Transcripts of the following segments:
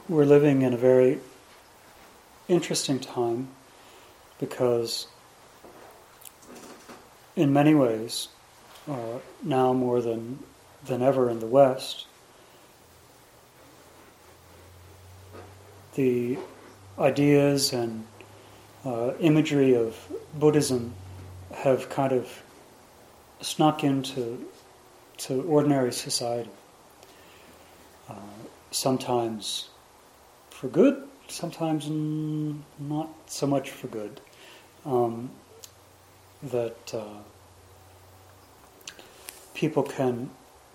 we're living in a very interesting time because in many ways, now more than ever in the West, the ideas and imagery of Buddhism have kind of snuck into ordinary society. Sometimes for good, sometimes not so much for good. That people can...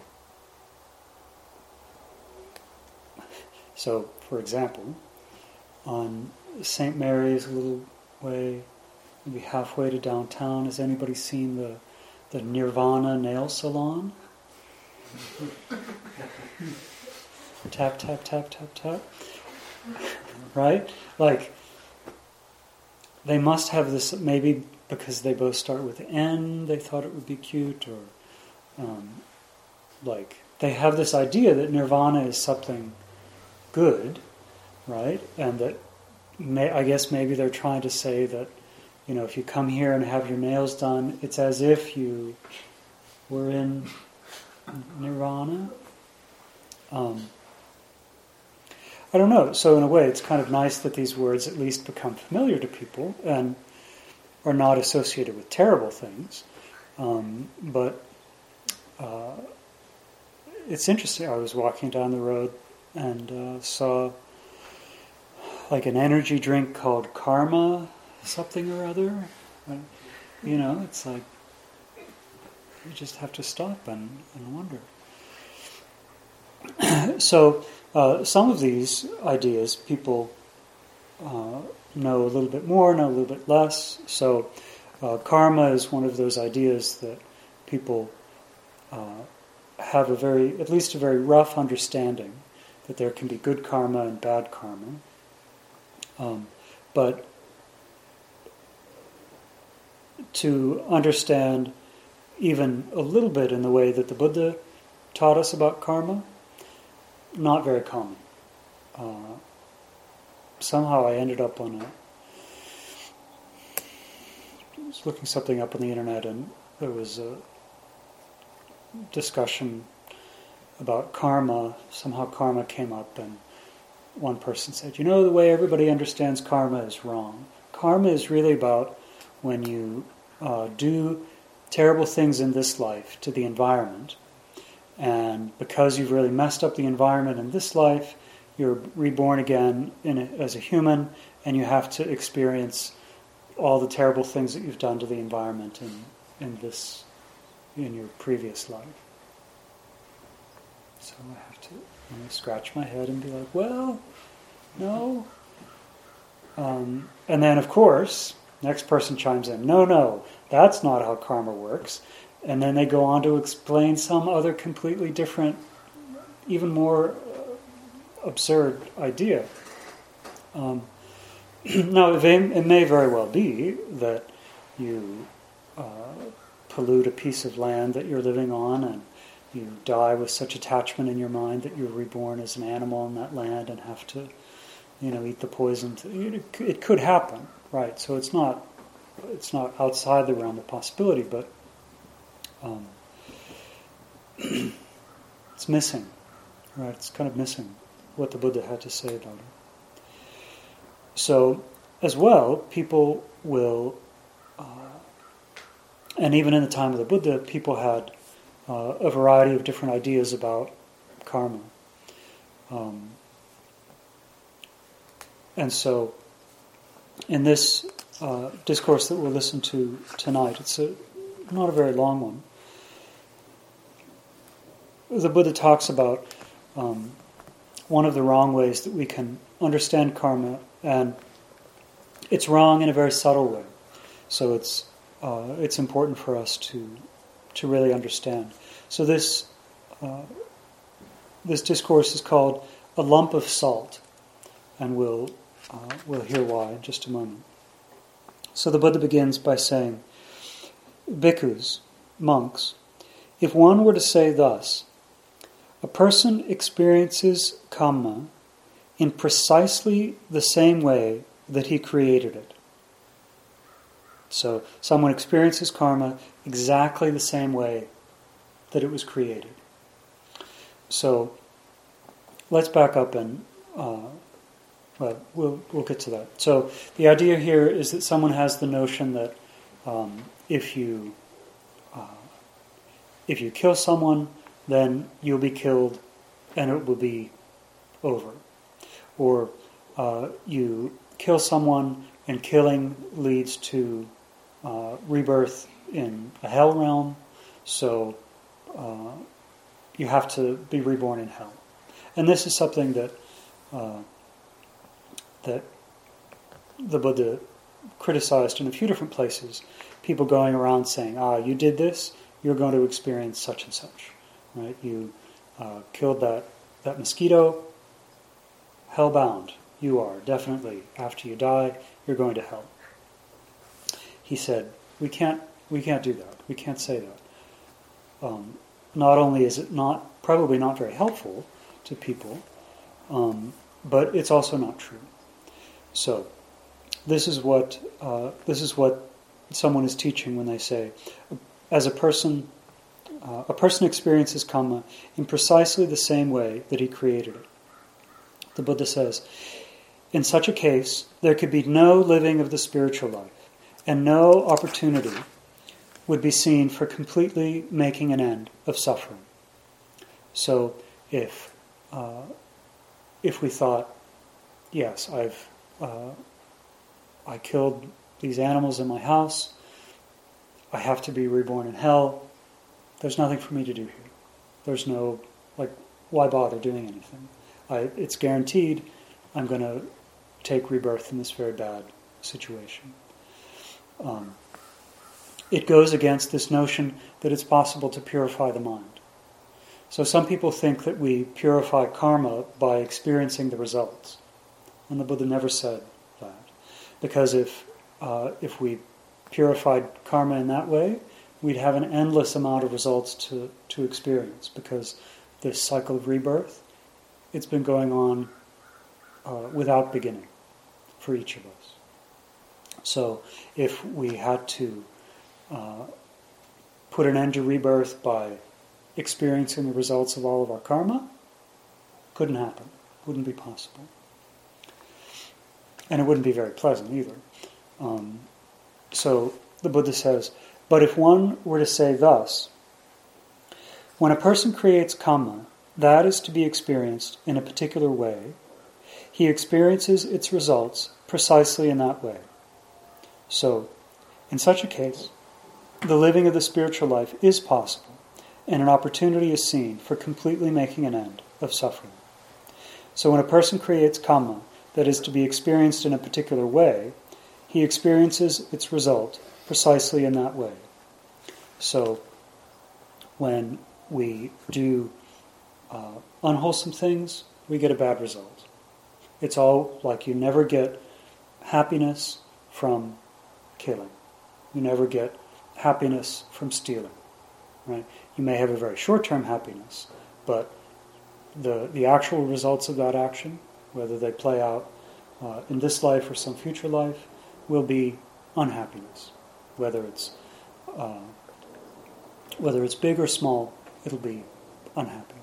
So, for example, on St. Mary's, a little way, maybe halfway to downtown, has anybody seen the Nirvana nail salon? Tap, tap, tap, tap, tap. Right? Like, they must have this, maybe because they both start with N, they thought it would be cute, or like, they have this idea that Nirvana is something good, right? And that, I guess maybe they're trying to say that, you know, if you come here and have your nails done, it's as if you were in Nirvana. I don't know. So in a way, it's kind of nice that these words at least become familiar to people and are not associated with terrible things. But it's interesting. I was walking down the road and saw like an energy drink called Karma something or other. You know, it's like you just have to stop and wonder. So some of these ideas people know a little bit more, know a little bit less. So karma is one of those ideas that people have at least a very rough understanding that there can be good karma and bad karma. But to understand even a little bit in the way that the Buddha taught us about karma, not very common. Somehow I ended up I was looking something up on the internet, and there was a discussion about karma. Somehow karma came up, and one person said, you know, the way everybody understands karma is wrong. Karma is really about when you do terrible things in this life to the environment, and because you've really messed up the environment in this life, you're reborn again as a human, and you have to experience all the terrible things that you've done to the environment in your previous life. So I have to scratch my head and be like, well, no. And then, of course, next person chimes in, no, that's not how karma works. And then they go on to explain some other completely different, even more absurd idea. Now, it may very well be that you pollute a piece of land that you're living on, and you die with such attachment in your mind that you're reborn as an animal on that land and have to, eat the poison. It could happen, right? So it's not outside the realm of possibility, but it's missing, right? It's kind of missing what the Buddha had to say about it. So, as well, people will, and even in the time of the Buddha, people had a variety of different ideas about karma. And so, in this discourse that we'll listen to tonight, it's not a very long one. The Buddha talks about one of the wrong ways that we can understand karma, and it's wrong in a very subtle way. So it's important for us to really understand. So this discourse is called "A Lump of Salt," and we'll hear why in just a moment. So the Buddha begins by saying, "Bhikkhus, monks, if one were to say thus, a person experiences kamma in precisely the same way that he created it. So someone experiences karma exactly the same way that it was created. So let's back up and we'll get to that. So the idea here is that someone has the notion that if you kill someone, then you'll be killed and it will be over. Or you kill someone and killing leads to rebirth in a hell realm, so you have to be reborn in hell. And this is something that that the Buddha criticized in a few different places. People going around saying, you did this, you're going to experience such and such. Right? You killed that mosquito, hell-bound. You are, definitely. After you die, you're going to hell. He said, we can't do that. We can't say that. Not only is it probably not very helpful to people, but it's also not true. So, this is what someone is teaching when they say, as a person experiences karma in precisely the same way that he created it. The Buddha says, in such a case, there could be no living of the spiritual life, and no opportunity would be seen for completely making an end of suffering. So, if we thought, yes, I killed these animals in my house, I have to be reborn in hell, there's nothing for me to do here. There's no, why bother doing anything? It's guaranteed I'm going to take rebirth in this very bad situation. It goes against this notion that it's possible to purify the mind. So some people think that we purify karma by experiencing the results. And the Buddha never said that. Because if we purified karma in that way, we'd have an endless amount of results to experience. Because this cycle of rebirth, it's been going on without beginning for each of us. So if we had to put an end to rebirth by experiencing the results of all of our karma, couldn't happen. Wouldn't be possible. And it wouldn't be very pleasant either. So the Buddha says, but if one were to say thus, when a person creates karma, that is to be experienced in a particular way, he experiences its results precisely in that way. So, in such a case, the living of the spiritual life is possible, and an opportunity is seen for completely making an end of suffering. So when a person creates karma that is to be experienced in a particular way, he experiences its result precisely in that way. So when we do unwholesome things, we get a bad result. It's all like you never get happiness from killing. You never get happiness from stealing. Right? You may have a very short-term happiness, but the actual results of that action, whether they play out in this life or some future life, will be unhappiness. Whether it's big or small, it'll be unhappy.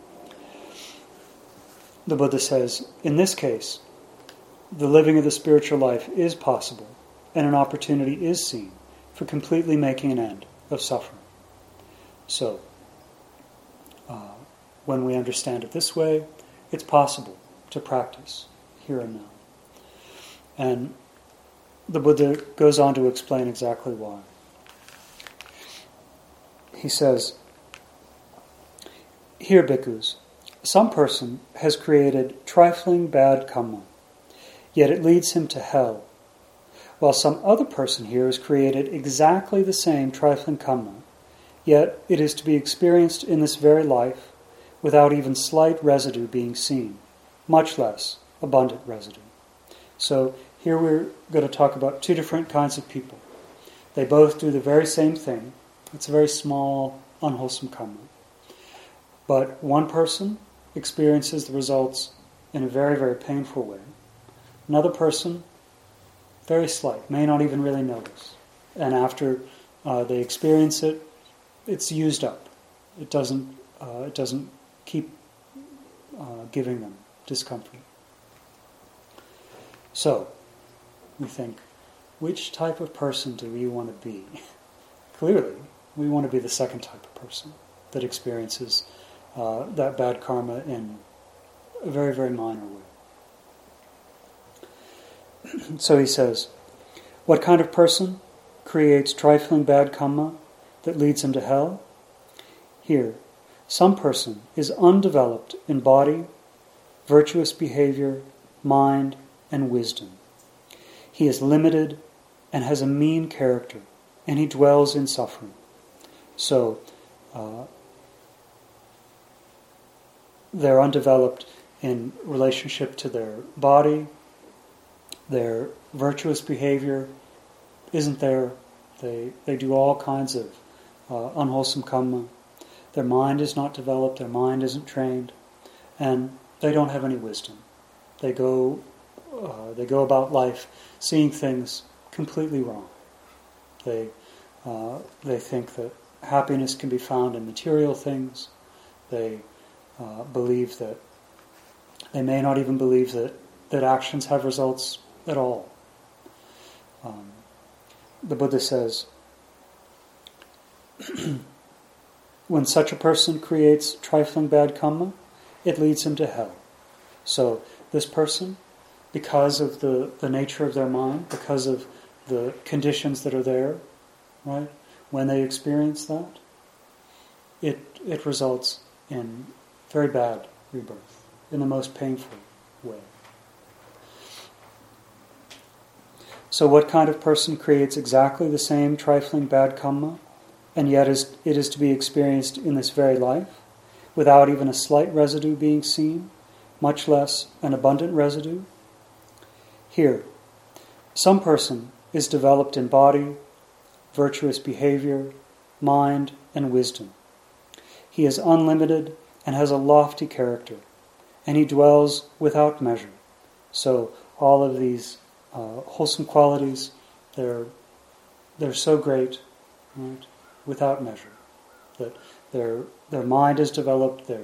The Buddha says, in this case, the living of the spiritual life is possible, and an opportunity is seen for completely making an end of suffering. So, when we understand it this way, it's possible to practice here and now. And the Buddha goes on to explain exactly why. He says, here, bhikkhus, some person has created trifling bad karma, yet it leads him to hell, while some other person here has created exactly the same trifling karma, yet it is to be experienced in this very life without even slight residue being seen, much less abundant residue. So here we're going to talk about two different kinds of people. They both do the very same thing. It's a very small, unwholesome karma. But one person experiences the results in a very, very painful way. Another person, very slight, may not even really notice. And after they experience it, it's used up. It doesn't keep giving them discomfort. So, we think, which type of person do we want to be? Clearly, we want to be the second type of person that experiences that bad karma in a very, very minor way. So he says, what kind of person creates trifling bad karma that leads him to hell? Here, some person is undeveloped in body, virtuous behavior, mind, and wisdom. He is limited and has a mean character, and he dwells in suffering. So, they're undeveloped in relationship to their body, their virtuous behavior isn't there, they do all kinds of unwholesome karma, their mind is not developed, their mind isn't trained, and they don't have any wisdom. They go about life seeing things completely wrong. They think that happiness can be found in material things. They believe that they may not even believe that actions have results at all. The Buddha says, when such a person creates trifling bad karma, it leads him to hell. So this person, because of the nature of their mind, because of the conditions that are there, right, when they experience that, it results in very bad rebirth, in the most painful way. So what kind of person creates exactly the same trifling bad karma, and yet it is to be experienced in this very life, without even a slight residue being seen, much less an abundant residue? Here, some person is developed in body, virtuous behavior, mind, and wisdom. He is unlimited and has a lofty character, and he dwells without measure. So all of these wholesome qualities, they're so great, right, without measure. That their mind is developed, their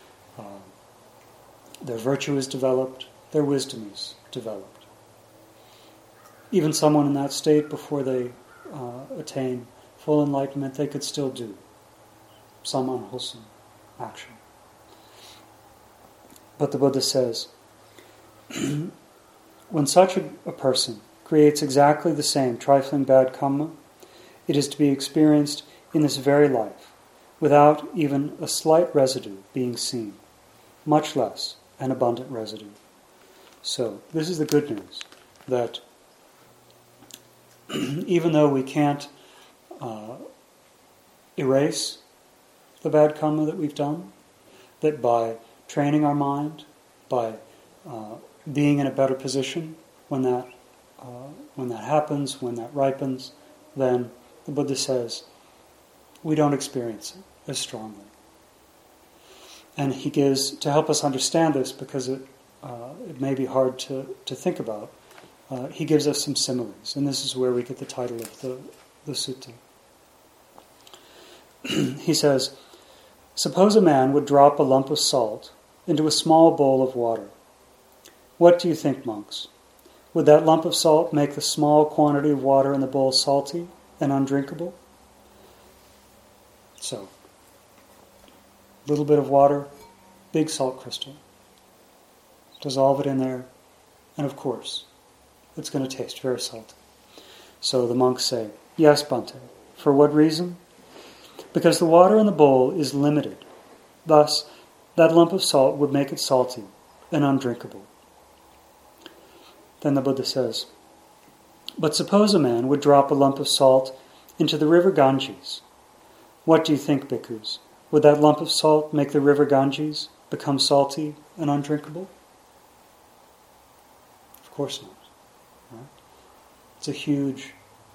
virtue is developed, their wisdom is developed. Even someone in that state, before they attain full enlightenment, they could still do some unwholesome action. But the Buddha says, when such a person creates exactly the same trifling bad karma, it is to be experienced in this very life, without even a slight residue being seen, much less an abundant residue. So, this is the good news, that even though we can't erase the bad karma that we've done, that by training our mind, by being in a better position when that happens, when that ripens, then the Buddha says we don't experience it as strongly. And he gives, to help us understand this, because it may be hard to think about, he gives us some similes, and this is where we get the title of the sutta. He says, suppose a man would drop a lump of salt into a small bowl of water. What do you think, monks? Would that lump of salt make the small quantity of water in the bowl salty and undrinkable? So, little bit of water, big salt crystal. Dissolve it in there, and of course, it's going to taste very salty. So the monks say, yes, Bhante. For what reason? Because the water in the bowl is limited. Thus, that lump of salt would make it salty and undrinkable. Then the Buddha says, but suppose a man would drop a lump of salt into the river Ganges. What do you think, bhikkhus? Would that lump of salt make the river Ganges become salty and undrinkable? Of course not. Right? It's a huge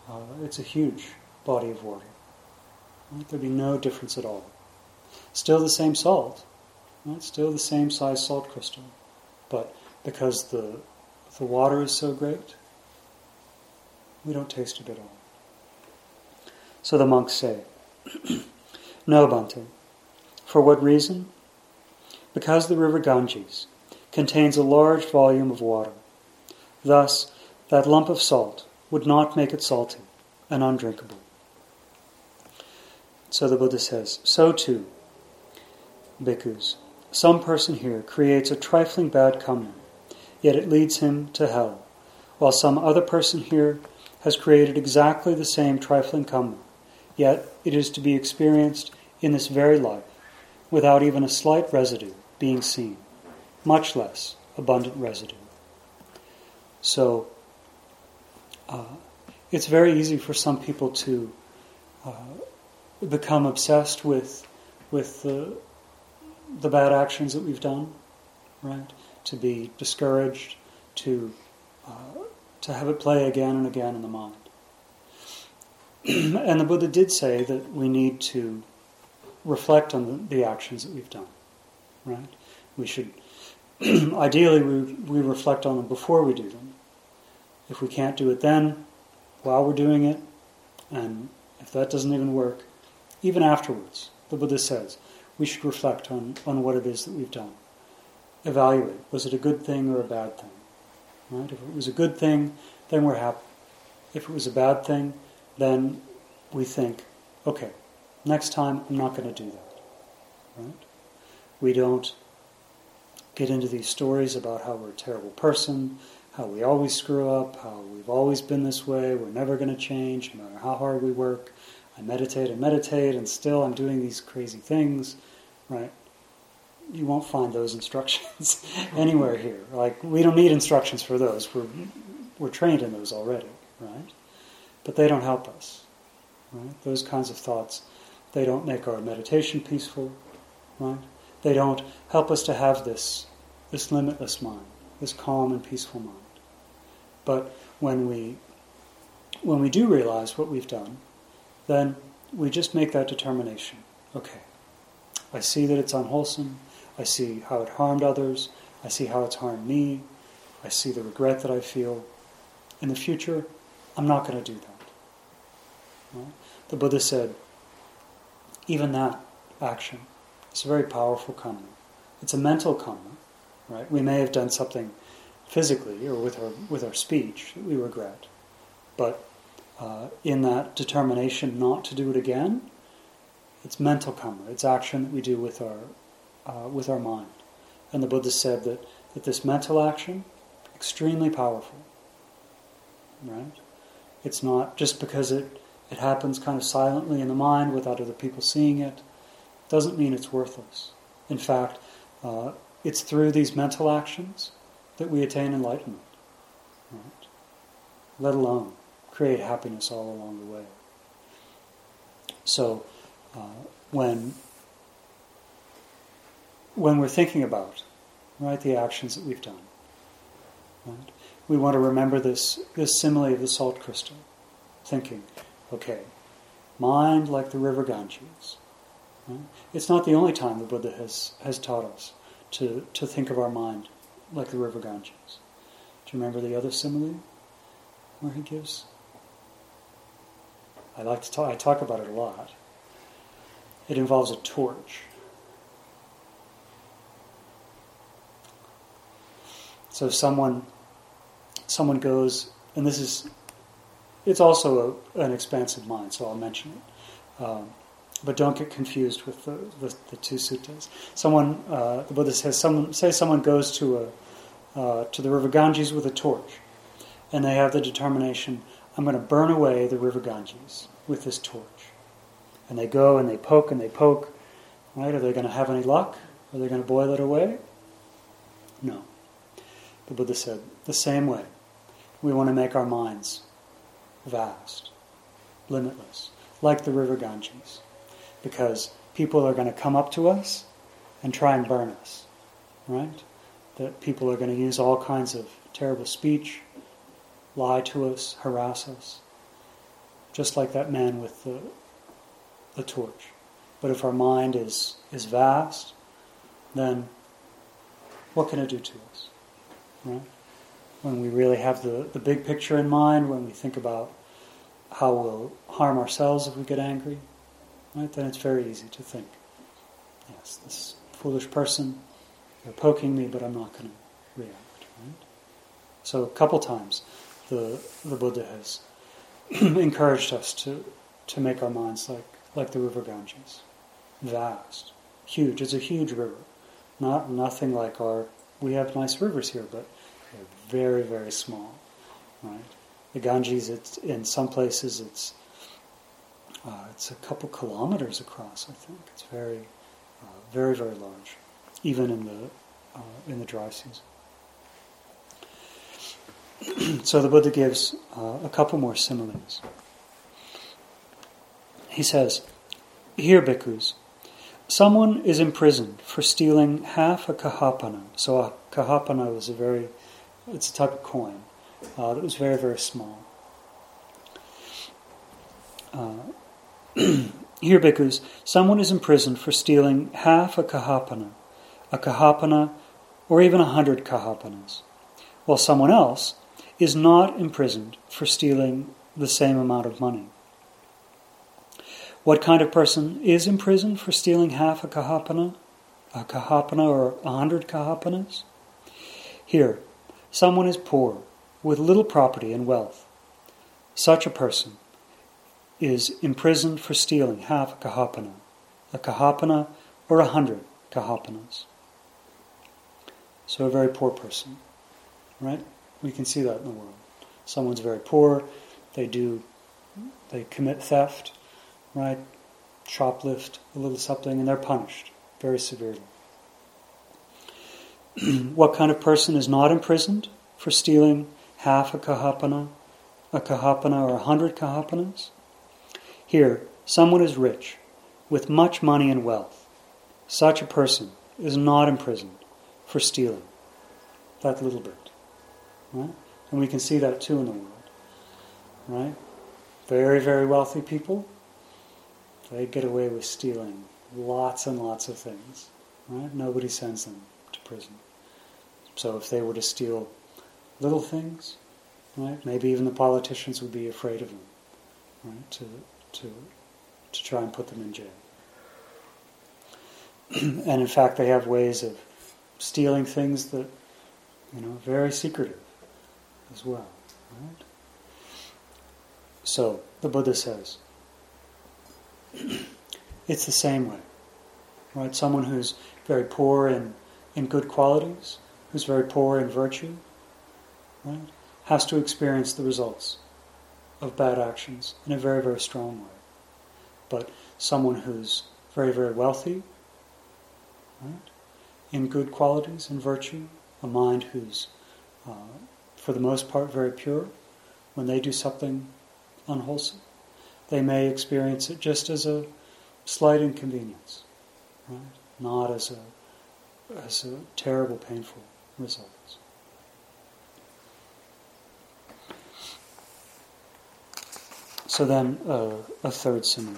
body of water. Right? There'd be no difference at all. Still the same salt. Right? Still the same size salt crystal. but because the water is so great, we don't taste it at all. So the monks say, "No, Bhante. For what reason? Because the river Ganges contains a large volume of water. Thus, that lump of salt would not make it salty and undrinkable." So the Buddha says, "So too, bhikkhus, some person here creates a trifling bad karma, yet it leads him to hell, while some other person here has created exactly the same trifling karma, yet it is to be experienced in this very life, without even a slight residue being seen, much less abundant residue." So, it's very easy for some people to become obsessed with the bad actions that we've done, right? To be discouraged, to have it play again and again in the mind. And the Buddha did say that we need to reflect on the actions that we've done, right? We should, ideally, we reflect on them before we do them. If we can't do it then, while we're doing it, and if that doesn't even work, even afterwards, the Buddha says, we should reflect on what it is that we've done. Evaluate, was it a good thing or a bad thing? Right? If it was a good thing, then we're happy. If it was a bad thing, then we think, okay, next time I'm not going to do that. Right? We don't get into these stories about how we're a terrible person, how we always screw up, how we've always been this way, we're never going to change, no matter how hard we work. I meditate, and still I'm doing these crazy things, right? You won't find those instructions anywhere here. Like, we don't need instructions for those. We're trained in those already, right? But they don't help us, right? Those kinds of thoughts, they don't make our meditation peaceful, right? They don't help us to have this limitless mind, this calm and peaceful mind. But when we do realize what we've done, then we just make that determination. Okay, I see that it's unwholesome. I see how it harmed others. I see how it's harmed me. I see the regret that I feel. In the future, I'm not going to do that. Right? The Buddha said, even that action is a very powerful karma. It's a mental karma, right? We may have done something physically or with our speech that we regret, but in that determination not to do it again, it's mental karma. It's action that we do with our mind. And the Buddha said that this mental action, extremely powerful. Right? It's not just because it happens kind of silently in the mind without other people seeing it, doesn't mean it's worthless. In fact, it's through these mental actions that we attain enlightenment. Right? Let alone create happiness all along the way. So, when we're thinking about, right, the actions that we've done, right, we want to remember this simile of the salt crystal, thinking, okay, mind like the river Ganges. Right? It's not the only time the Buddha has taught us to think of our mind like the river Ganges. Do you remember the other simile where he gives? I talk about it a lot. It involves a torch. So someone goes, and it's also an expansive mind, so I'll mention it. But don't get confused with the two suttas. The Buddha says, someone goes to the river Ganges with a torch, and they have the determination, I'm going to burn away the river Ganges with this torch. And they go and they poke, right? Are they going to have any luck? Are they going to boil it away? No. The Buddha said, the same way, we want to make our minds vast, limitless, like the river Ganges. Because people are going to come up to us and try and burn us, right? That people are going to use all kinds of terrible speech, lie to us, harass us, just like that man with the torch. But if our mind is vast, then what can it do to us? right? When we really have the big picture in mind, when we think about how we'll harm ourselves if we get angry, right? Then it's very easy to think, yes, this foolish person, they're poking me, but I'm not going to react, right? So a couple times the Buddha has encouraged us to make our minds like the river Ganges. Vast, huge. It's a huge river. Nothing like we have nice rivers here, but they're very, very small, right? The Ganges, in some places it's a couple kilometers across, I think. It's very, very, very large, even in the dry season. So the Buddha gives a couple more similes. He says, "Here, bhikkhus, someone is imprisoned for stealing half a kahapana." So a kahapana was it's a type of coin that was very, very small. "Here, bhikkhus, someone is imprisoned for stealing half a kahapana, or even 100 kahapanas, while someone else is not imprisoned for stealing the same amount of money. What kind of person is imprisoned for stealing half a kahapana or 100 kahapanas? Here, someone is poor, with little property and wealth. Such a person is imprisoned for stealing half a kahapana or 100 kahapanas." So a very poor person, right? We can see that in the world. Someone's very poor, they commit theft, right? Shoplift a little something, and they're punished very severely. What kind of person is not imprisoned for stealing half a kahapana or 100 kahapanas? Here, someone is rich, with much money and wealth. Such a person is not imprisoned for stealing that little bit. Right? And we can see that too in the world. Right? Very, very wealthy people, they get away with stealing lots and lots of things. Right? Nobody sends them to prison. So if they were to steal little things, right, maybe even the politicians would be afraid of them, right, to try and put them in jail. And in fact, they have ways of stealing things that, very secretive as well. Right? So the Buddha says, it's the same way. Right? Someone who's very poor in good qualities, who's very poor in virtue, right, has to experience the results of bad actions in a very, very strong way. But someone who's very, very wealthy, right, in good qualities and virtue, a mind who's, for the most part, very pure, when they do something unwholesome, they may experience it just as a slight inconvenience, right? Not as a terrible, painful result. So then, a third simile,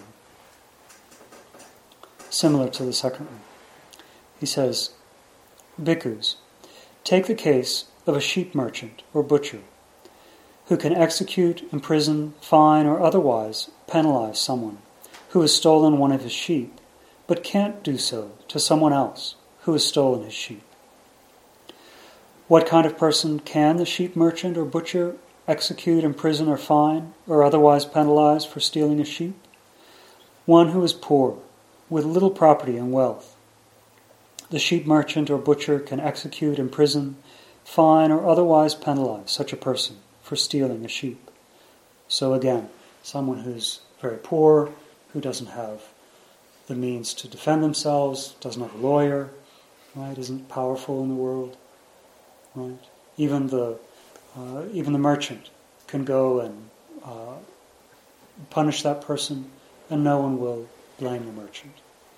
similar to the second one. He says, "Bhikkhus, take the case of a sheep merchant or butcher who can execute, imprison, fine, or otherwise penalize someone who has stolen one of his sheep, but can't do so to someone else who has stolen his sheep. What kind of person can the sheep merchant or butcher execute, imprison, or fine, or otherwise penalize for stealing a sheep? One who is poor, with little property and wealth. The sheep merchant or butcher can execute, imprison, fine, or otherwise penalize such a person for stealing a sheep." So again, someone who's very poor, who doesn't have the means to defend themselves, doesn't have a lawyer, right, isn't powerful in the world, right? Even the merchant can go and punish that person, and no one will blame the merchant.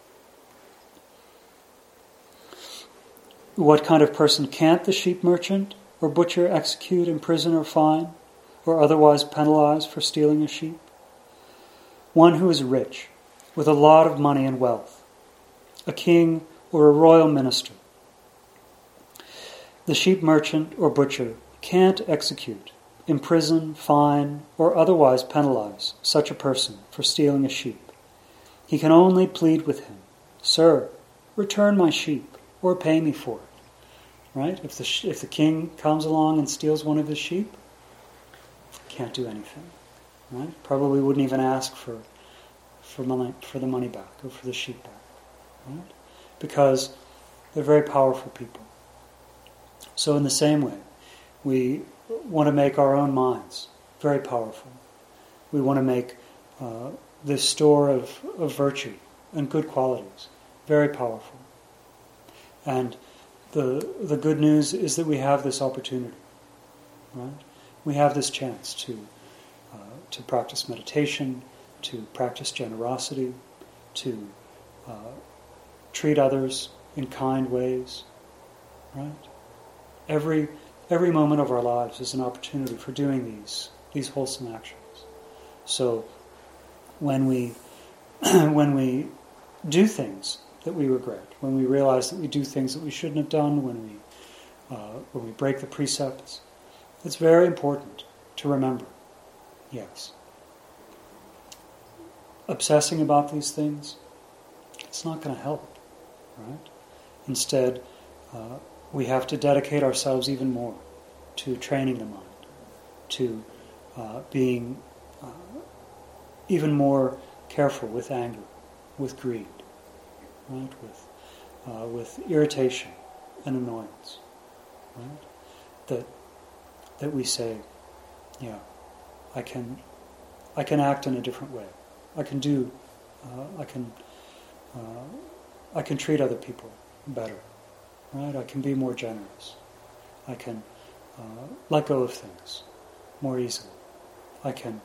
What kind of person can't the sheep merchant or butcher execute, imprison, or fine, or otherwise penalize for stealing a sheep? One who is rich, with a lot of money and wealth, a king or a royal minister. The sheep merchant or butcher can't execute, imprison, fine, or otherwise penalize such a person for stealing a sheep. He can only plead with him, "Sir, return my sheep, or pay me for it." Right? If the king comes along and steals one of his sheep, can't do anything. Right? Probably wouldn't even ask for the money back or for the sheep back. Right? Because they're very powerful people. So in the same way, we want to make our own minds very powerful. We want to make this store of virtue and good qualities very powerful. And the good news is that we have this opportunity. Right? We have this chance to practice meditation, to practice generosity, to treat others in kind ways. Right? Every moment of our lives is an opportunity for doing these wholesome actions. So when we do things that we regret, when we realize that we do things that we shouldn't have done, when we break the precepts, it's very important to remember, yes, obsessing about these things, it's not going to help, right? Instead, we have to dedicate ourselves even more to training the mind, to being even more careful with anger, with greed, right? With irritation and annoyance, right? That we say, yeah, I can act in a different way. I can treat other people better. Right? I can be more generous. I can let go of things more easily. I can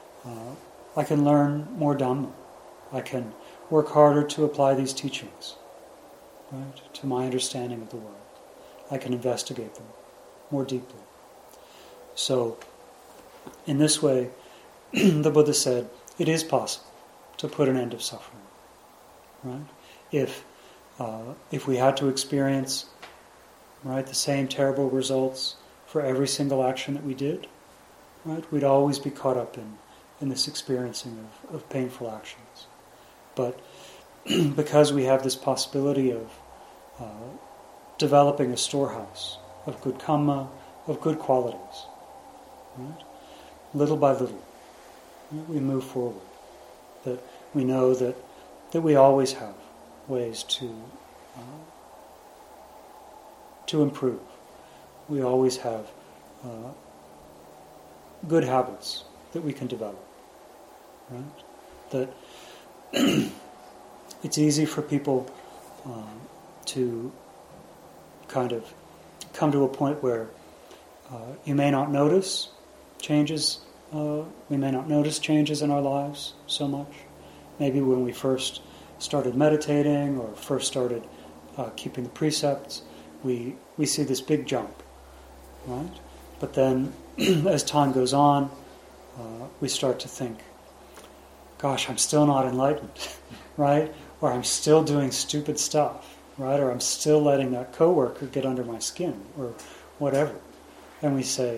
learn more Dhamma. I can work harder to apply these teachings, right, to my understanding of the world. I can investigate them more deeply. So, in this way, the Buddha said, it is possible to put an end of suffering. Right? If we had to experience, right, the same terrible results for every single action that we did, right, we'd always be caught up in this experiencing of painful actions. But because we have this possibility of developing a storehouse of good karma, of good qualities, right, little by little, right, we move forward. That we know that we always have ways to improve. We always have good habits that we can develop. Right? That it's easy for people to kind of come to a point where you may not notice changes. We may not notice changes in our lives so much. Maybe when we first started meditating or first started keeping the precepts, we see this big jump, right? But then, as time goes on, we start to think, gosh, I'm still not enlightened, right? Or I'm still doing stupid stuff, right? Or I'm still letting that coworker get under my skin, or whatever. And we say,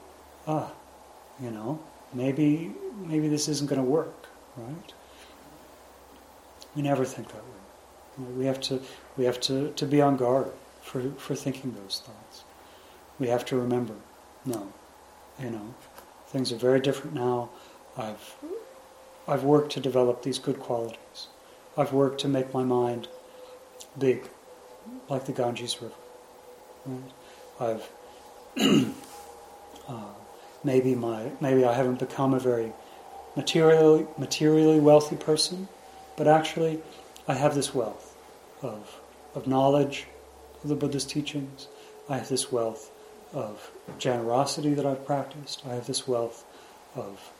maybe this isn't going to work, right? We never think that way. We have to be on guard for thinking those thoughts. We have to remember, no, things are very different now. I've worked to develop these good qualities. I've worked to make my mind big, like the Ganges River. Right? Maybe I haven't become a very materially wealthy person, but actually I have this wealth of knowledge of the Buddha's teachings. I have this wealth of generosity that I've practiced. I have this wealth of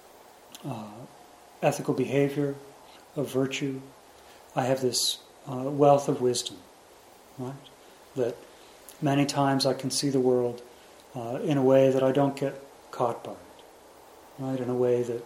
ethical behavior, of virtue. I have this wealth of wisdom, right? That many times I can see the world in a way that I don't get caught by it, right? In a way that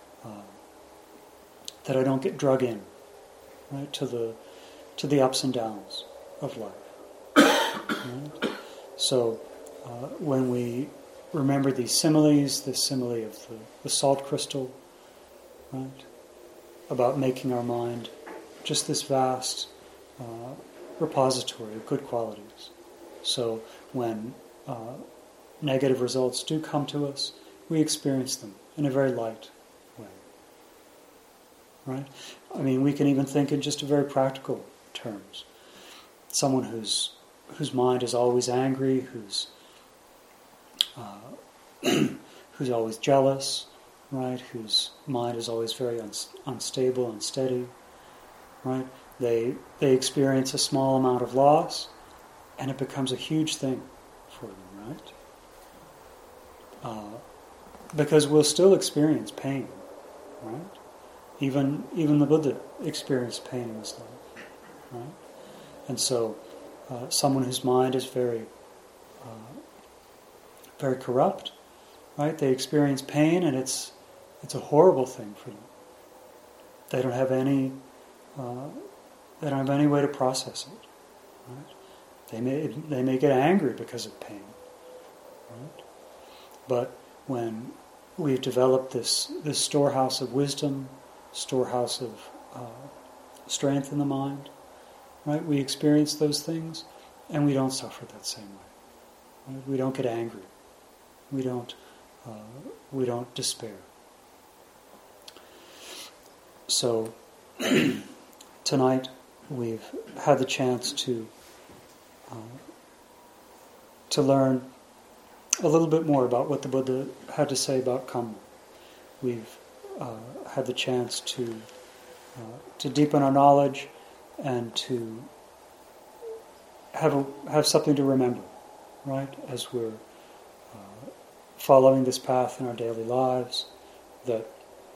I don't get drug in, right, to the ups and downs of life. Right? So when we remember these similes, the simile of the salt crystal, right, about making our mind just this vast repository of good qualities. So when negative results do come to us, we experience them in a very light way. Right? I mean, we can even think in just very practical terms. Someone whose mind is always angry, who's always jealous, right? Whose mind is always very unstable, unsteady, right? They experience a small amount of loss, and it becomes a huge thing for them, right? Because we'll still experience pain, right? Even the Buddha experienced pain in his life, right? And so, someone whose mind is very corrupt, right? They experience pain, and it's a horrible thing for them. They don't have any way to process it, right? They may get angry because of pain, right? But when we've developed this storehouse of wisdom, storehouse of strength in the mind, right? We experience those things, and we don't suffer that same way. Right? We don't get angry. We don't despair. So tonight we've had the chance to learn a little bit more about what the Buddha had to say about karma. We've had the chance to deepen our knowledge and to have something to remember, right? As we're following this path in our daily lives, that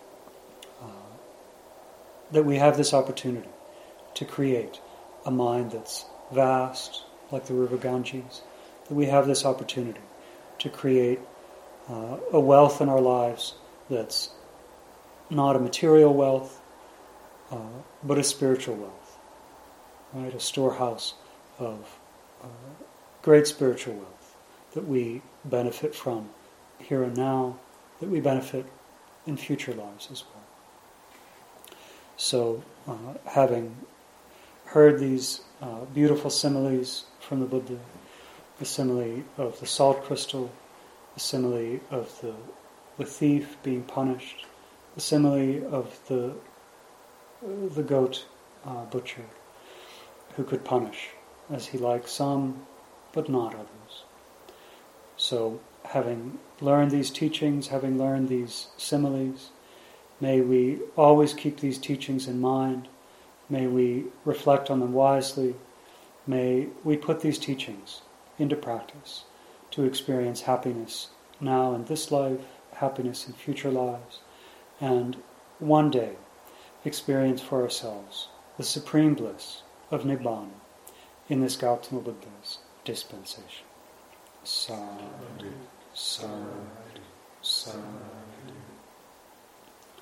we have this opportunity to create a mind that's vast, like the river Ganges. That we have this opportunity to create a wealth in our lives that's not a material wealth, but a spiritual wealth, right? A storehouse of great spiritual wealth that we benefit from here and now, that we benefit in future lives as well. So, having heard these beautiful similes from the Buddha, the simile of the salt crystal, the simile of the thief being punished, the simile of the goat butcher who could punish as he liked some, but not others. So, having learned these teachings, having learned these similes, may we always keep these teachings in mind. May we reflect on them wisely. May we put these teachings into practice to experience happiness now in this life, happiness in future lives, and one day experience for ourselves the supreme bliss of Nibbana in this Gautama Buddha's dispensation. Sadhu, sadhu, sadhu.